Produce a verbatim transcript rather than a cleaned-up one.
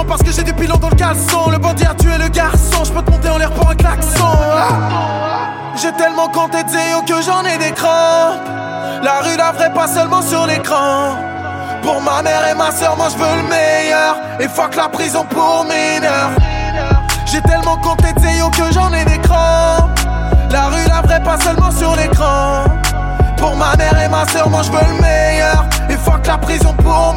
parce que j'ai des pilons dans le caleçon. Le bandit a tué le garçon, je peux te monter en l'air pour un klaxon. J'ai tellement compté de zéo que j'en ai des crampes. La rue la vraie, pas seulement sur l'écran. Pour ma mère et ma soeur, moi je veux le meilleur. Et fuck la prison pour mineurs. J'ai tellement compté de zéo que j'en ai des crampes. La rue la vraie, pas seulement sur l'écran. Pour ma mère et ma soeur, moi je veux le meilleur. Et fuck la prison pour